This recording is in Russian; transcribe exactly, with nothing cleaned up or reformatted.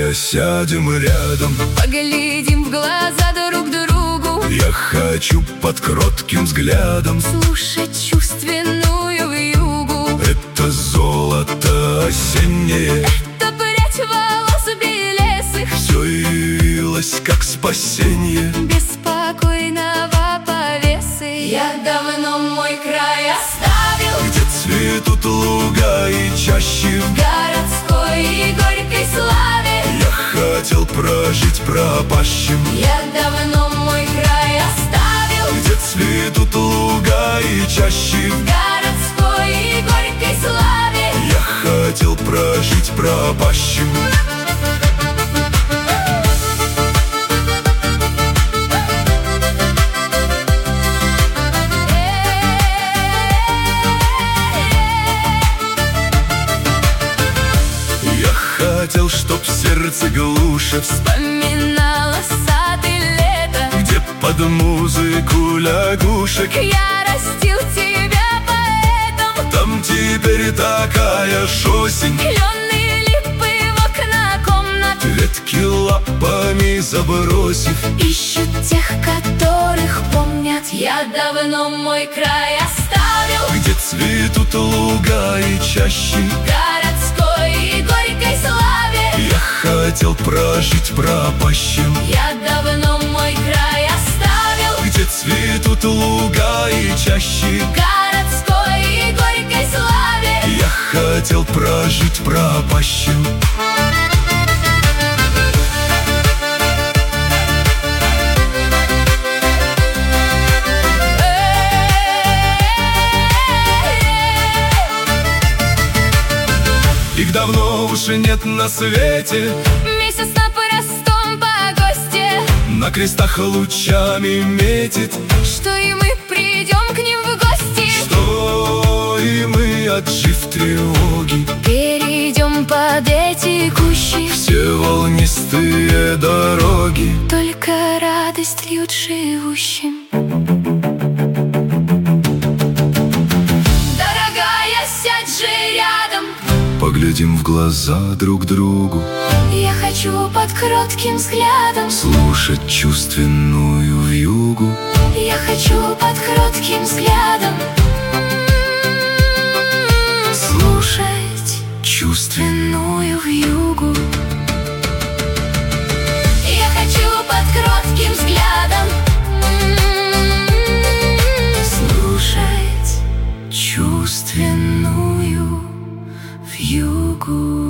Давай сядем рядом, поглядим в глаза друг другу. Я хочу под кротким взглядом слушать чувственную вьюгу. Это золото осеннее, это прядь волос белесых. Все явилось как спасенье беспокойного повесы. Я давно мой край оставил, где цветут луга и чащи, в городской и горькой славе. Я хотел прожить пропащим. Я давно мой край оставил, где цветут луга и чащи, в городской и горькой славе. Я хотел прожить пропащим. Хотел, чтоб сердце глуше вспоминало сад и лето, где под музыку лягушек я растил тебя поэтом. Там теперь такая ж осень, кленные липы в окна комнат, ветки лапами забросив, ищут тех, которых помнят. Я давно мой край оставил, где цветут луга и чащи, городской и горькой славе. Я хотел прожить пропащим. Я давно мой край оставил, где цветут луга и чащи, городской и горькой славе. Я хотел прожить пропащим. Их давно уже нет на свете, месяц на простом погосте, на крестах лучами метит, что и мы придем к ним в гости, что и мы, отжив тревоги, перейдем под эти кущи. Все волнистые дороги только радость льют живущим. Дорогая, сядь же рядом, поглядим в глаза друг другу. Я хочу под кротким взглядом слушать чувственную вьюгу. Я хочу под кротким взглядом слушать чувственную вьюгу. Я хочу под кротким взглядом слушать чувственную вьюгу.